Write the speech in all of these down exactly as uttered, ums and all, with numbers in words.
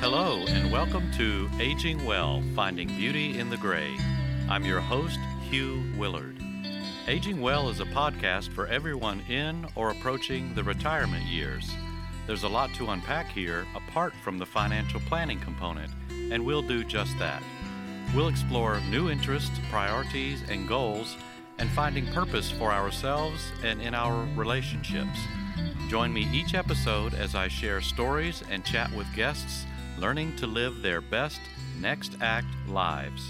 Hello, and welcome to Aging Well, Finding Beauty in the Gray. I'm your host, Hugh Willard. Aging Well is a podcast for everyone in or approaching the retirement years. There's a lot to unpack here apart from the financial planning component, and we'll do just that. We'll explore new interests, priorities, and goals, and finding purpose for ourselves and in our relationships. Join me each episode as I share stories and chat with guests, learning to live their best next act lives.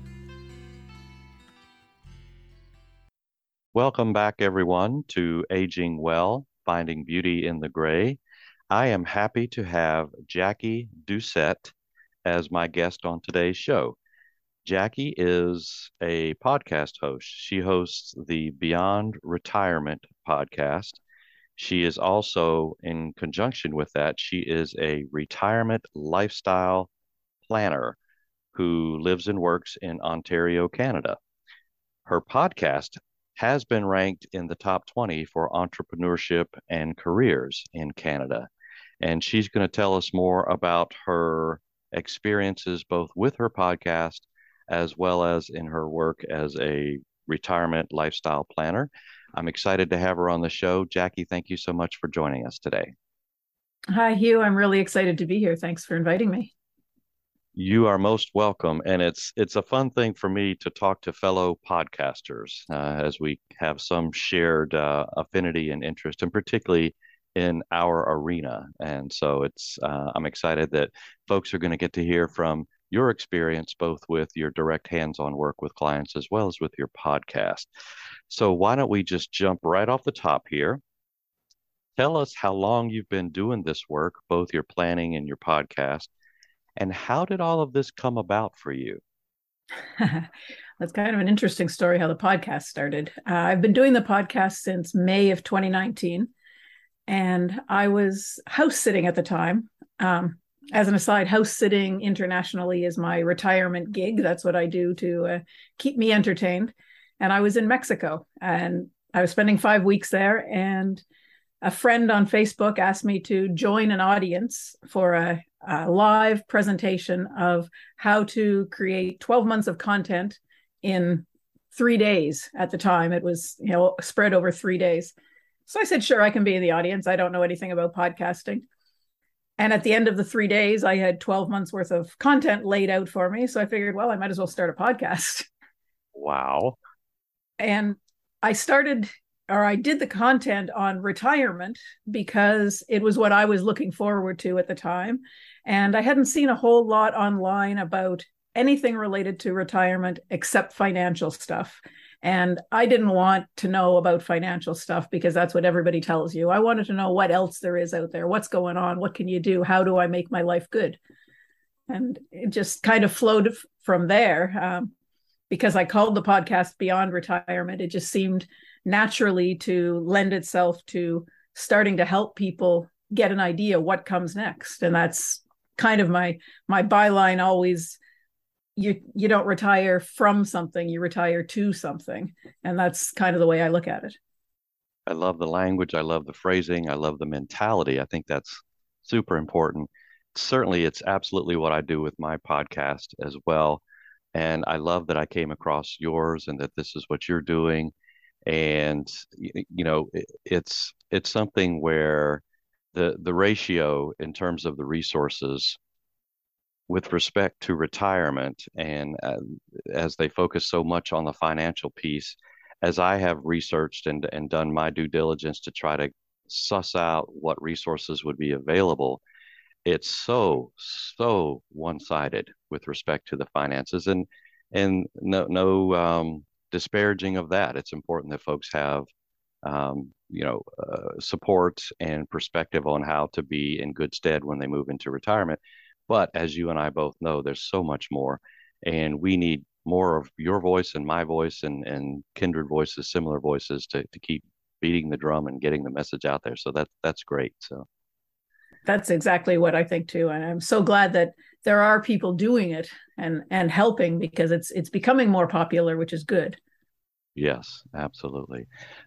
Welcome back, everyone, to Aging Well, Finding Beauty in the Gray. I am happy to have Jackie Doucette as my guest on today's show. Jackie is a podcast host. She hosts the Beyond Retirement podcast. She is also, in conjunction with that, she is a retirement lifestyle planner who lives and works in Ontario, Canada. Her podcast has been ranked in the top twenty for entrepreneurship and careers in Canada. And she's going to tell us more about her experiences both with her podcast as well as in her work as a retirement lifestyle planner. I'm excited to have her on the show. Jackie, thank you so much for joining us today. Hi, Hugh. I'm really excited to be here. Thanks for inviting me. You are most welcome. And it's it's a fun thing for me to talk to fellow podcasters uh, as we have some shared uh, affinity and interest, and particularly in our arena. And so it's uh, I'm excited that folks are going to get to hear from your experience, both with your direct hands-on work with clients as well as with your podcast. So why don't we just jump right off the top here? Tell us how long you've been doing this work, both your planning and your podcast, and how did all of this come about for you? That's kind of an interesting story how the podcast started. Uh, I've been doing the podcast since May of twenty nineteen, and I was house sitting at the time. Um, As an aside, house sitting internationally is my retirement gig. That's what I do to uh, keep me entertained. And I was in Mexico, and I was spending five weeks there. And a friend on Facebook asked me to join an audience for a, a live presentation of how to create twelve months of content in three days. At the time, it was, you know, spread over three days. So I said, sure, I can be in the audience. I don't know anything about podcasting. And at the end of the three days, I had twelve months worth of content laid out for me. So I figured, well, I might as well start a podcast. Wow. And I started, or I did the content on retirement because it was what I was looking forward to at the time. And I hadn't seen a whole lot online about anything related to retirement except financial stuff. And I didn't want to know about financial stuff because that's what everybody tells you. I wanted to know what else there is out there. What's going on? What can you do? How do I make my life good? And it just kind of flowed from there. Um, because I called the podcast Beyond Retirement, it just seemed naturally to lend itself to starting to help people get an idea what comes next. And that's kind of my my byline always. You you don't retire from something, you retire to something. And that's kind of the way I look at it. I love the language. I love the phrasing. I love the mentality. I think that's super important. Certainly, it's absolutely what I do with my podcast as well. And I love that I came across yours and that this is what you're doing. And, you know, it, it's it's something where the the ratio in terms of the resources with respect to retirement, and uh, as they focus so much on the financial piece, as I have researched and, and done my due diligence to try to suss out what resources would be available, it's so, so one-sided with respect to the finances. And and no, no um, disparaging of that. It's important that folks have, um, you know, uh, support and perspective on how to be in good stead when they move into retirement. But as you and I both know, there's so much more, and we need more of your voice and my voice and, and kindred voices, similar voices to, to keep beating the drum and getting the message out there. So that, that's great. So That's exactly what I think too. And I'm so glad that there are people doing it and, and helping because it's, it's becoming more popular, which is good. yes, absolutely.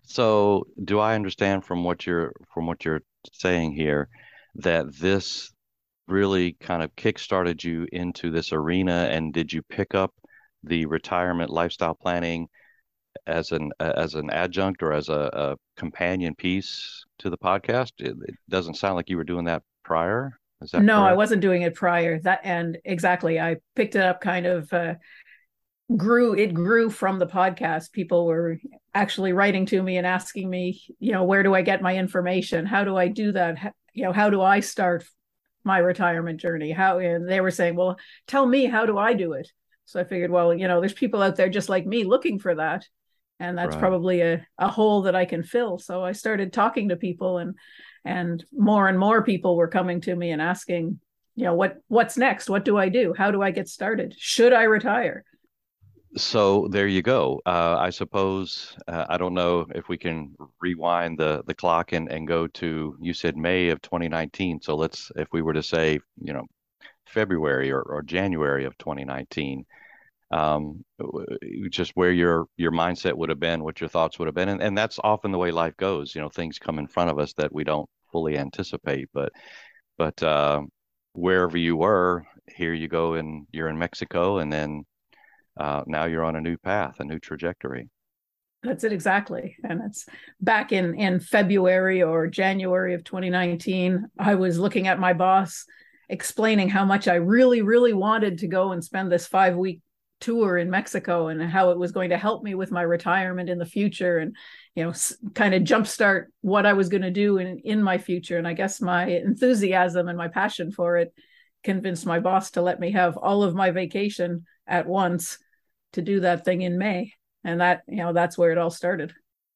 So do I understand from what you're, from what you're saying here that this really kind of kickstarted you into this arena? And did you pick up the retirement lifestyle planning as an as an adjunct or as a, a companion piece to the podcast? It, it doesn't sound like you were doing that prior. Is that No, I correct? wasn't doing it prior. That and exactly, I picked it up kind of uh, grew it grew from the podcast. People were actually writing to me and asking me, you know, where do I get my information? How do I do that? How, you know, how do I start my retirement journey? How and they were saying, well, tell me, how do I do it? So I figured, well, you know, there's people out there just like me looking for that. And that's Right. probably a, a hole that I can fill. So I started talking to people, and and more and more people were coming to me and asking, you know, what what's next? What do I do? How do I get started? Should I retire? So there you go. Uh, I suppose uh, I don't know if we can rewind the the clock and and go to, you said May of twenty nineteen. So let's, if we were to say, you know, February or, or January of twenty nineteen, um, just where your your mindset would have been, what your thoughts would have been, and and that's often the way life goes. You know, things come in front of us that we don't fully anticipate, but but uh, wherever you were, here you go, and you're in Mexico, and then uh, now you're on a new path, a new trajectory. That's it exactly. And it's back in in February or January of twenty nineteen. I was looking at my boss, explaining how much I really, really wanted to go and spend this five week tour in Mexico, and how it was going to help me with my retirement in the future, and you know, kind of jumpstart what I was going to do in in my future. And I guess my enthusiasm and my passion for it convinced my boss to let me have all of my vacation at once to do that thing in May. And that, you know, that's where it all started.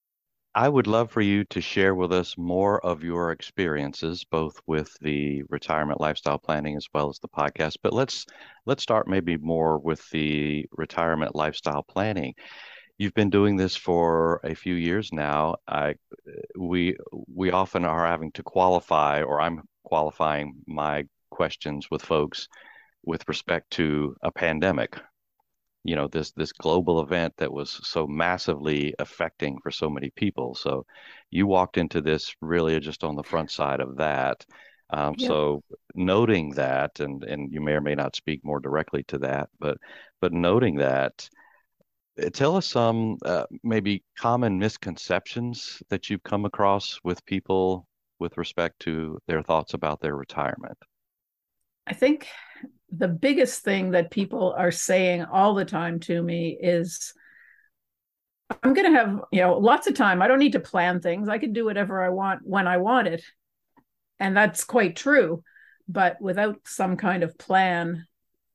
I would love for you to share with us more of your experiences, both with the retirement lifestyle planning as well as the podcast. But let's let's start maybe more with the retirement lifestyle planning. You've been doing this for a few years now. I we we often are having to qualify, or I'm qualifying my questions with folks with respect to a pandemic, you know, this this global event that was so massively affecting for so many people. So you walked into this really just on the front side of that. Um, Yep. so noting that, and and you may or may not speak more directly to that, but but noting that, uh, tell us some uh, maybe common misconceptions that you've come across with people with respect to their thoughts about their retirement. I think the biggest thing that people are saying all the time to me is, I'm going to have, you know, lots of time. I don't need to plan things. I can do whatever I want when I want it. And that's quite true. But without some kind of plan,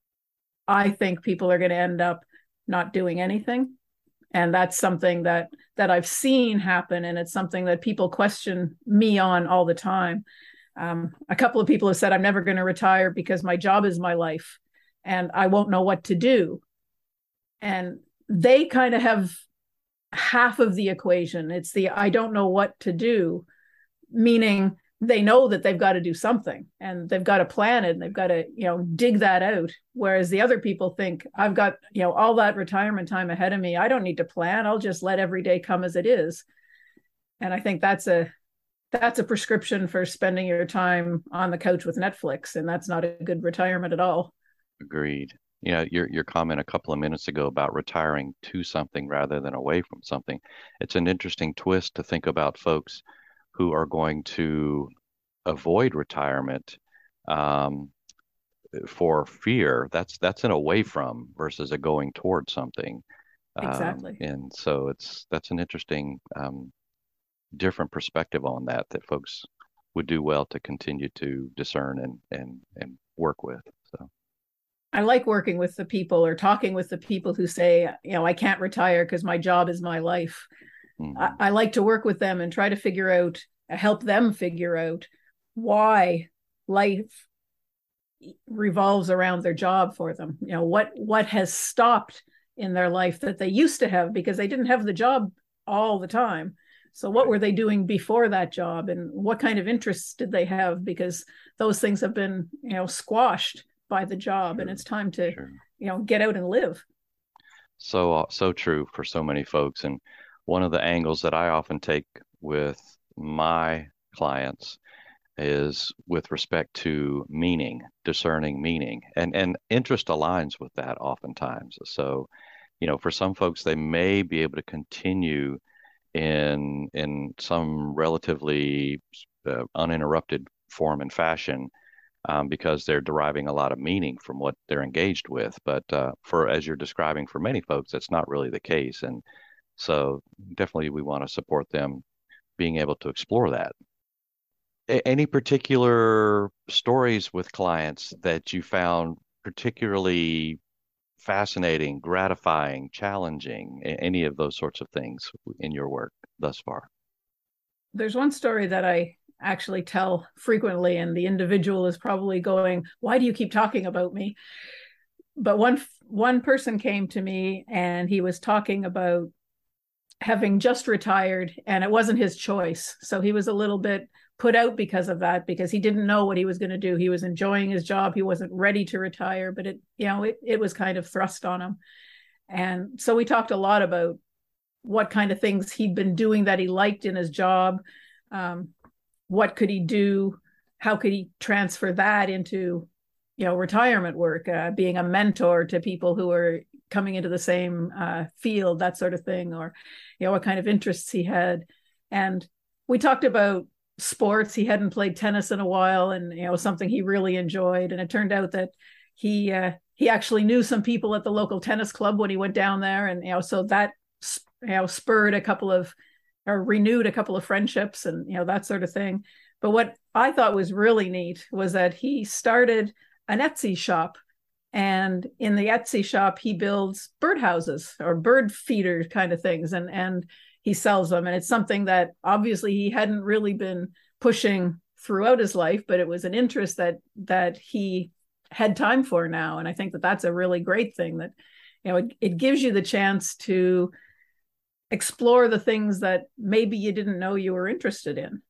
I think people are going to end up not doing anything. And that's something that that I've seen happen, and it's something that people question me on all the time. Um, a couple of people have said, I'm never going to retire because my job is my life and I won't know what to do. And they kind of have half of the equation. It's the I don't know what to do, meaning they know that they've got to do something and they've got to plan it and they've got to, you know, dig that out. Whereas the other people think, I've got, you know, all that retirement time ahead of me. I don't need to plan. I'll just let every day come as it is. And I think that's a that's a prescription for spending your time on the couch with Netflix. And that's not a good retirement at all. Agreed. You know, your your comment a couple of minutes ago about retiring to something rather than away from something. It's an interesting twist to think about folks who are going to avoid retirement um, for fear. That's that's an away from versus a going toward something. Um, Exactly. and so it's that's an interesting um, different perspective on that that folks would do well to continue to discern and and and work with. So. I like working with the people or talking with the people who say, you know, I can't retire because my job is my life. I, Mhm. I like to work with them and try to figure out, help them figure out why life revolves around their job for them. You know, what what has stopped in their life that they used to have because they didn't have the job all the time. So what Right. were they doing before that job, and what kind of interests did they have? Because those things have been, you know, squashed by the job, and Sure. it's time to, Sure. you know, get out and live. So, uh, so true for so many folks. And one of the angles that I often take with my clients is with respect to meaning, discerning meaning, and and interest aligns with that oftentimes. So, you know, for some folks, they may be able to continue in in some relatively uh, uninterrupted form and fashion um, because they're deriving a lot of meaning from what they're engaged with. But uh, for as you're describing, for many folks, that's not really the case, and so definitely we want to support them being able to explore that. A- any particular stories with clients that you found particularly fascinating, gratifying, challenging, a- any of those sorts of things in your work thus far? There's one story that I actually tell frequently, and the individual is probably going, "Why do you keep talking about me?" But one one person came to me, and he was talking about having just retired, and it wasn't his choice. So he was a little bit put out because of that, because he didn't know what he was going to do. He was enjoying his job. He wasn't ready to retire, but it, you know, it, it was kind of thrust on him. And so we talked a lot about what kind of things he'd been doing that he liked in his job. Um, what could he do? How could he transfer that into, you know, retirement work, uh, being a mentor to people who are coming into the same uh, field, that sort of thing, or, you know, what kind of interests he had. And we talked about sports. He hadn't played tennis in a while, and, you know, something he really enjoyed. And it turned out that he uh, he actually knew some people at the local tennis club when he went down there, and, you know, so that, you know, spurred a couple of, or renewed a couple of friendships, and, you know, that sort of thing. But what I thought was really neat was that he started an Etsy shop, and in the Etsy shop he builds birdhouses or bird feeder kind of things, and and he sells them. And it's something that obviously he hadn't really been pushing throughout his life, but it was an interest that that he had time for now. And I think that that's a really great thing, that, you know, it, it gives you the chance to explore the things that maybe you didn't know you were interested in.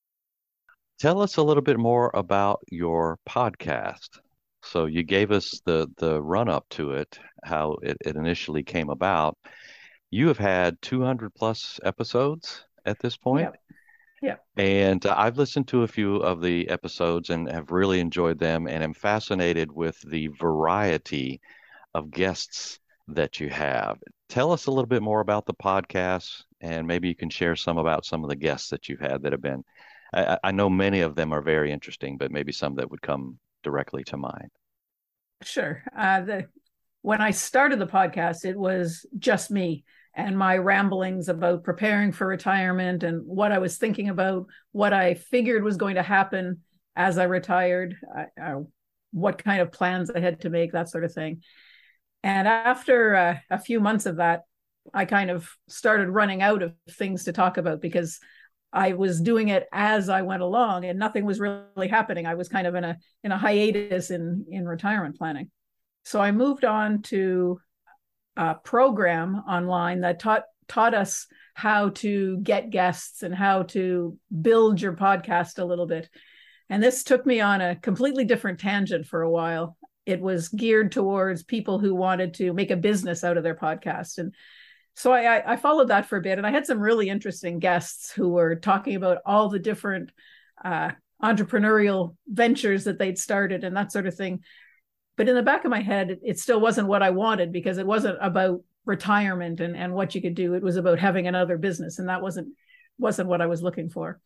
Tell us a little bit more about your podcast. So you gave us the the run up to it, how it, it initially came about. You have had two hundred plus episodes at this point, Yeah. Yeah. and uh, I've listened to a few of the episodes and have really enjoyed them, and am fascinated with the variety of guests that you have. Tell us a little bit more about the podcast, and maybe you can share some about some of the guests that you've had that have been. I, I know many of them are very interesting, but maybe some that would come directly to mind. Sure. Uh, the when I started the podcast, it was just me and my ramblings about preparing for retirement and what I was thinking about, what I figured was going to happen as I retired, I, I, what kind of plans I had to make, that sort of thing. And after uh, a few months of that, I kind of started running out of things to talk about, because I was doing it as I went along and nothing was really happening. I was kind of in a in a hiatus in in retirement planning. So I moved on to a program online that taught taught us how to get guests and how to build your podcast a little bit. And this took me on a completely different tangent for a while. It was geared towards people who wanted to make a business out of their podcast. And so I, I followed that for a bit, and I had some really interesting guests who were talking about all the different uh, entrepreneurial ventures that they'd started and that sort of thing. But in the back of my head, it still wasn't what I wanted, because it wasn't about retirement and, and what you could do. It was about having another business, and that wasn't wasn't what I was looking for.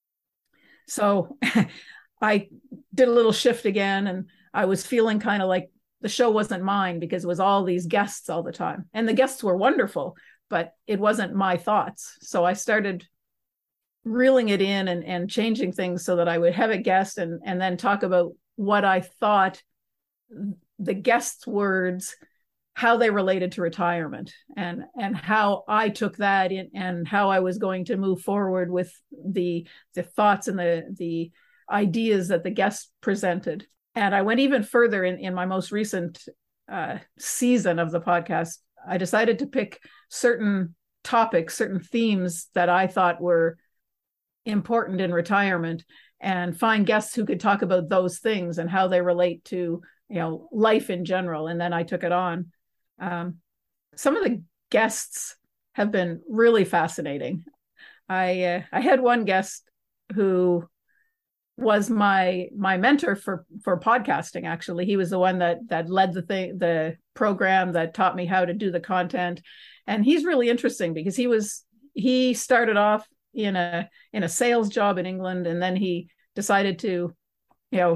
So I did a little shift again, and I was feeling kind of like the show wasn't mine, because it was all these guests all the time. And the guests were wonderful, but it wasn't my thoughts. So I started reeling it in and, and changing things so that I would have a guest and, and then talk about what I thought the guest's words, how they related to retirement, and and how I took that in, and how I was going to move forward with the the thoughts and the the ideas that the guests presented. And I went even further in, in my most recent uh, season of the podcast. I decided to pick certain topics, certain themes that I thought were important in retirement, and find guests who could talk about those things and how they relate to, you know, life in general. And then I took it on. Um, some of the guests have been really fascinating. I uh, I had one guest who was my my mentor for for podcasting. Actually, he was the one that that led the thing, the program that taught me how to do the content. And he's really interesting because he was he started off in a in a sales job in England, and then he decided to, you know,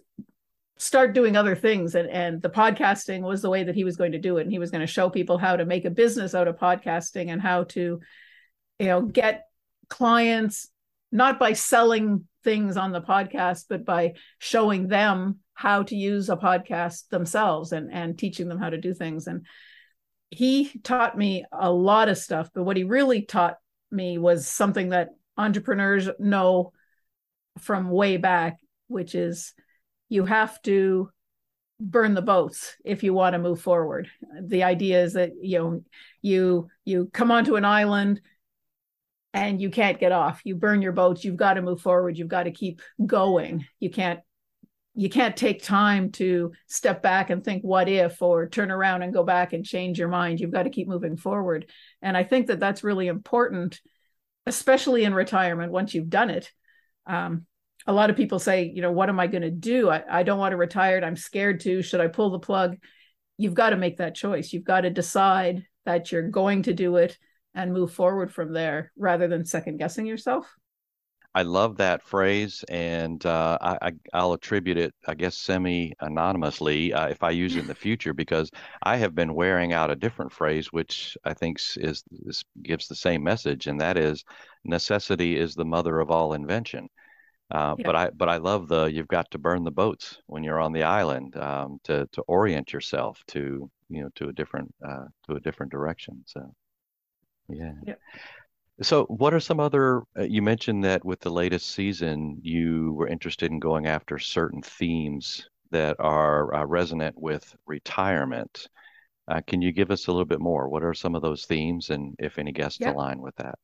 start doing other things. And, and the podcasting was the way that he was going to do it. And he was going to show people how to make a business out of podcasting and how to, you know, get clients, not by selling things on the podcast, but by showing them how to use a podcast themselves and, and teaching them how to do things. And he taught me a lot of stuff, but what he really taught me was something that entrepreneurs know from way back, which is you have to burn the boats if you want to move forward. The idea is that, you know, you you come onto an island and you can't get off. You burn your boats. You've got to move forward. You've got to keep going. You can't you can't take time to step back and think what if, or turn around and go back and change your mind. You've got to keep moving forward. And I think that that's really important, especially in retirement once you've done it. Um, a lot of people say, you know, what am I going to do? I, I don't want to retire. I'm scared to. Should I pull the plug? You've got to make that choice. You've got to decide that you're going to do it and move forward from there rather than second guessing yourself. I love that phrase, and uh, I, I, I'll attribute it, I guess, semi-anonymously uh, if I use it in the future, because I have been wearing out a different phrase, which I think is, is gives the same message, and that is necessity is the mother of all invention. Uh, Yeah. but I but I love the you've got to burn the boats when you're on the island um, to to orient yourself to you know to a different uh, to a different direction. So yeah. Yeah. So what are some other uh, you mentioned that with the latest season you were interested in going after certain themes that are uh, resonant with retirement. Uh, can you give us a little bit more? What are some of those themes, and if any guests Yeah. align with that?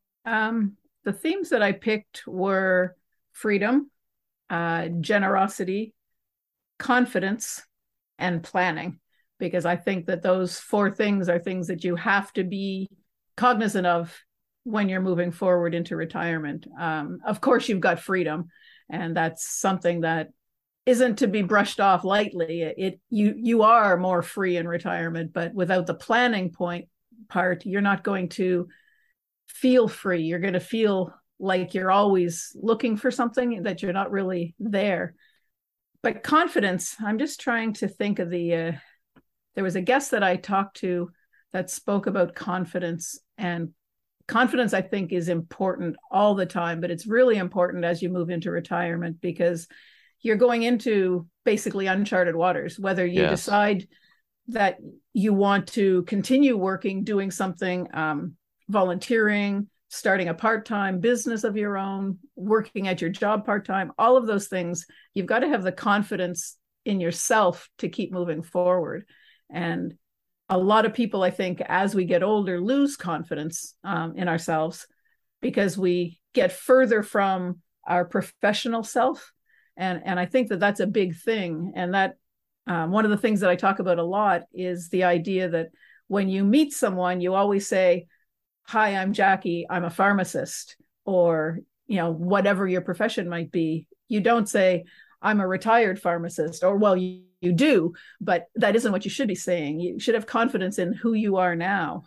Um, the themes that I picked were freedom, uh, generosity, confidence, and planning, because I think that those four things are things that you have to be cognizant of when you're moving forward into retirement. Um, of course, you've got freedom, and that's something that isn't to be brushed off lightly. It, it you you are more free in retirement, but without the planning point part, you're not going to feel free. You're going to feel like you're always looking for something, that you're not really there. But confidence, I'm just trying to think of the, uh, there was a guest that I talked to that spoke about confidence, and confidence, I think, is important all the time, but it's really important as you move into retirement because you're going into basically uncharted waters, whether you Yes. decide that you want to continue working, doing something, um, volunteering, starting a part-time business of your own, working at your job part-time, all of those things, you've got to have the confidence in yourself to keep moving forward. And a lot of people, I think, as we get older, lose confidence um, in ourselves because we get further from our professional self. And, and I think that that's a big thing. And that um, one of the things that I talk about a lot is the idea that when you meet someone, you always say, hi, I'm Jackie, I'm a pharmacist, or, you know, whatever your profession might be. You don't say, I'm a retired pharmacist, or, well, you, you do, but that isn't what you should be saying. You should have confidence in who you are now.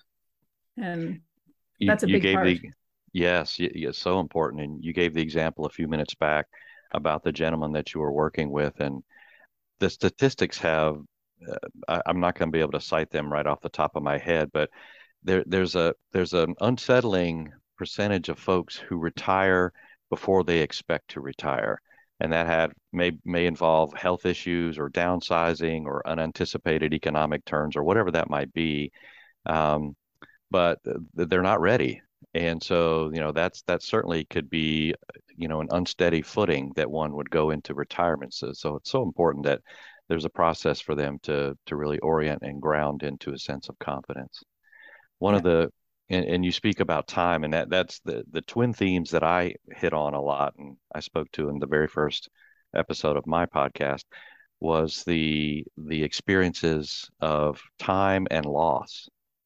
And You, that's a you big gave part. the, yes, y- it's so important. And you gave the example a few minutes back about the gentleman that you were working with. And the statistics have, uh, I, I'm not going to be able to cite them right off the top of my head, but there, there's a, there's an unsettling percentage of folks who retire before they expect to retire. And that had may may involve health issues or downsizing or unanticipated economic turns or whatever that might be. Um, but th- they're not ready. And so, you know, that's that certainly could be, you know, an unsteady footing that one would go into retirement. So, so it's so important that there's a process for them to to really orient and ground into a sense of confidence. One of Yeah. the and, and you speak about time, and that that's the the twin themes that I hit on a lot, and I spoke to in the very first episode of my podcast was the the experiences of time and loss.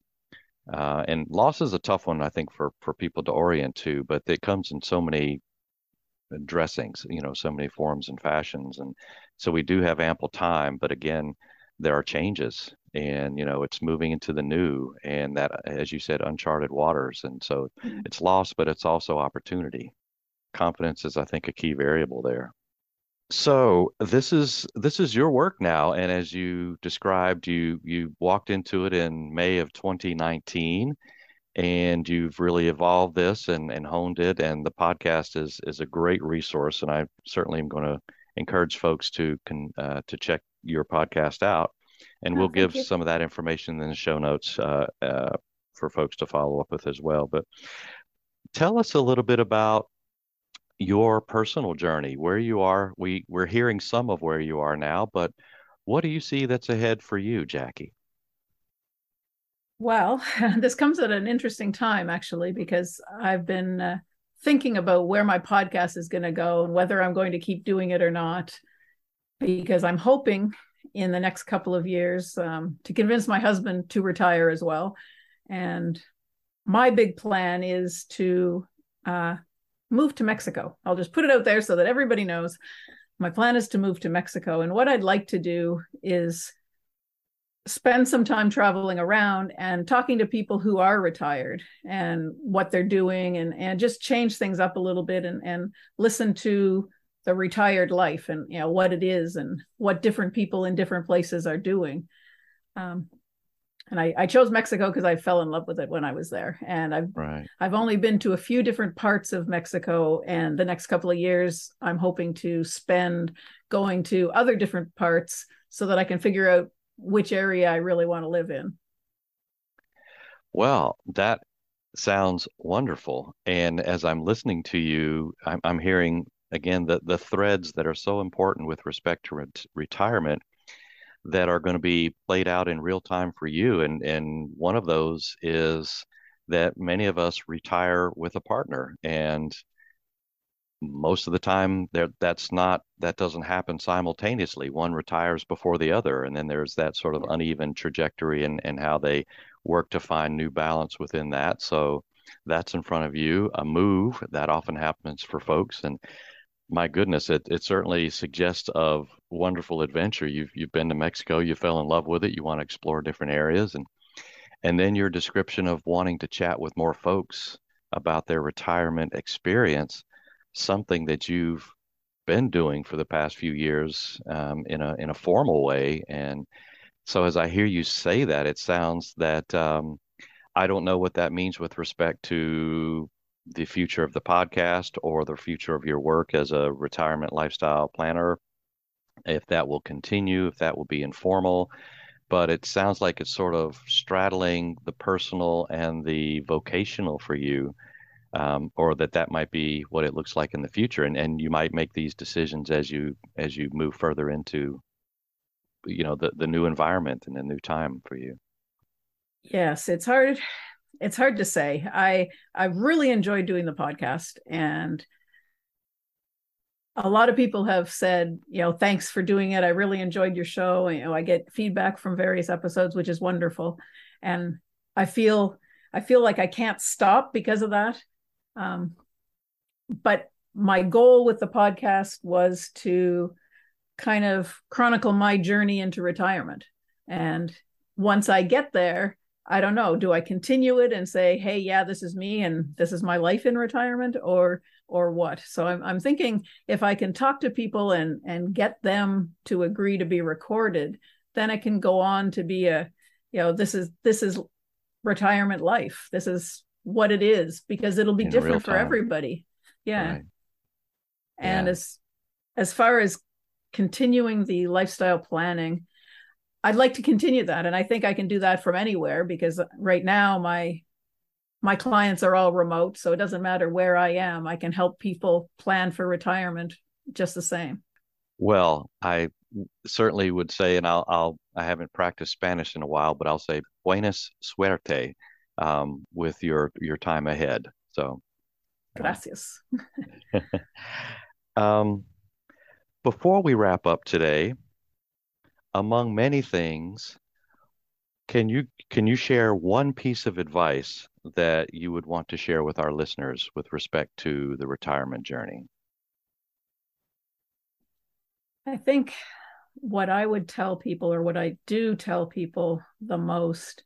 Uh, and loss is a tough one, I think, for for people to orient to, but it comes in so many dressings, you know, so many forms and fashions. And so we do have ample time, but again, there are changes and, you know, it's moving into the new and that, as you said, uncharted waters. And so Mm. it's loss, but it's also opportunity. Confidence is, I think, a key variable there. So this is this is your work now, and as you described, you you walked into it in May of twenty nineteen, and you've really evolved this and, and honed it. And the podcast is is a great resource, and I certainly am going to encourage folks to can uh, to check your podcast out. And Oh, we'll thank give you. some of that information in the show notes uh, uh, for folks to follow up with as well. But tell us a little bit about your personal journey, where you are. We we're hearing some of where you are now, but what do you see that's ahead for you, Jackie? Well, this comes at an interesting time, actually, because I've been uh, thinking about where my podcast is going to go and whether I'm going to keep doing it or not, because I'm hoping in the next couple of years um, to convince my husband to retire as well. And my big plan is to uh, move to Mexico. I'll just put it out there so that everybody knows. My plan is to move to Mexico. And what I'd like to do is spend some time traveling around and talking to people who are retired and what they're doing and, and just change things up a little bit and, and listen to the retired life and, you know, what it is and what different people in different places are doing. Um, and I, I chose Mexico because I fell in love with it when I was there. And I've Right. I've only been to a few different parts of Mexico, and the next couple of years I'm hoping to spend going to other different parts so that I can figure out which area I really want to live in. Well, that sounds wonderful. And as I'm listening to you, I'm, I'm hearing again the the threads that are so important with respect to ret retirement that are going to be played out in real time for you. And and one of those is that many of us retire with a partner, and most of the time there that's not that doesn't happen simultaneously. One retires before the other, and then there's that sort of Yeah. uneven trajectory and and how they work to find new balance within that. So that's in front of you. A move that often happens for folks, and my goodness, it it certainly suggests of wonderful adventure. You've you've been to Mexico, you fell in love with it, you want to explore different areas, and and then your description of wanting to chat with more folks about their retirement experience, something that you've been doing for the past few years um, in a in a formal way. And so as I hear you say that, it sounds that um, I don't know what that means with respect to the future of the podcast or the future of your work as a retirement lifestyle planner, if that will continue, if that will be informal. But it sounds like it's sort of straddling the personal and the vocational for you, um, or that that might be what it looks like in the future. And and you might make these decisions as you as you move further into, you know, the the new environment and the new time for you. Yes, it's hard. It's hard to say. I I really enjoyed doing the podcast, and a lot of people have said, you know, thanks for doing it. I really enjoyed your show. You know, I get feedback from various episodes, which is wonderful, and I feel I feel like I can't stop because of that. Um, but my goal with the podcast was to kind of chronicle my journey into retirement. And once I get there, I don't know, do I continue it and say, hey, yeah, this is me and this is my life in retirement, or or what? So I'm I'm thinking if I can talk to people and and get them to agree to be recorded, then I can go on to be a, you know, this is this is retirement life. This is what it is, because it'll be In real different for time. everybody. Yeah. Right. And Yeah. as as far as continuing the lifestyle planning, I'd like to continue that. And I think I can do that from anywhere, because right now my my clients are all remote. So it doesn't matter where I am. I can help people plan for retirement just the same. Well, I certainly would say, and I'll, I'll, I haven't practiced Spanish in a while, but I'll say buenas suerte um, with your your time ahead. So, um, Gracias. um, before we wrap up today, among many things, can you can you share one piece of advice that you would want to share with our listeners with respect to the retirement journey? I think what I would tell people, or what I do tell people the most,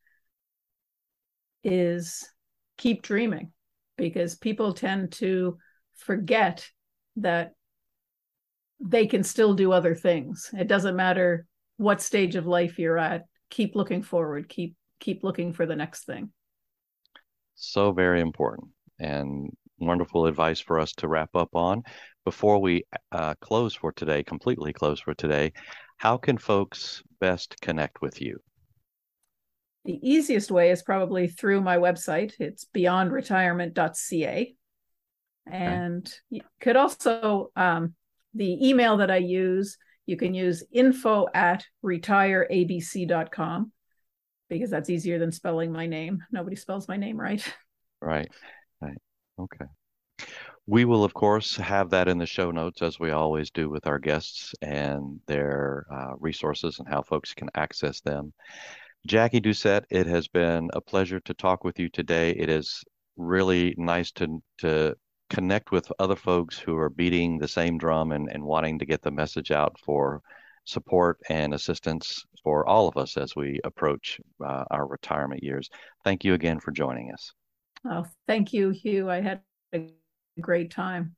is keep dreaming, because people tend to forget that they can still do other things. It doesn't matter what stage of life you're at. Keep looking forward. Keep keep looking for the next thing. So very important, and wonderful advice for us to wrap up on. Before we uh, close for today, completely close for today, how can folks best connect with you? The easiest way is probably through my website. It's beyond retirement dot c a. And okay. You could also, um, the email that I use, you can use info at retire a b c dot com, because that's easier than spelling my name. Nobody spells my name right. Right. Right. Okay. We will, of course, have that in the show notes, as we always do with our guests, and their uh, resources and how folks can access them. Jackie Doucette, it has been a pleasure to talk with you today. It is really nice to to connect with other folks who are beating the same drum and, and wanting to get the message out for support and assistance for all of us as we approach uh, our retirement years. Thank you again for joining us. Oh, thank you, Hugh. I had a great time.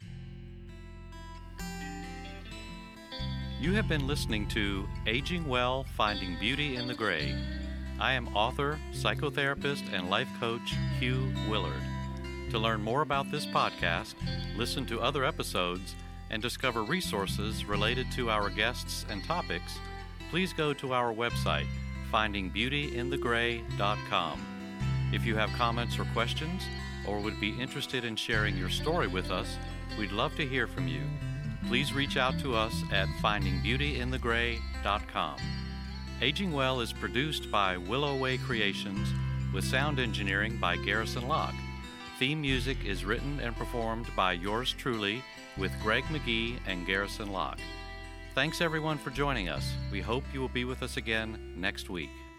You have been listening to Aging Well, Finding Beauty in the Gray. I am author, psychotherapist, and life coach Hugh Willard. To learn more about this podcast, listen to other episodes, and discover resources related to our guests and topics, please go to our website, finding beauty in the gray dot com. If you have comments or questions, or would be interested in sharing your story with us, we'd love to hear from you. Please reach out to us at finding beauty in the gray dot com. Aging Well is produced by Willow Way Creations with sound engineering by Garrison Locke. Theme music is written and performed by yours truly with Greg McGee and Garrison Locke. Thanks everyone for joining us. We hope you will be with us again next week.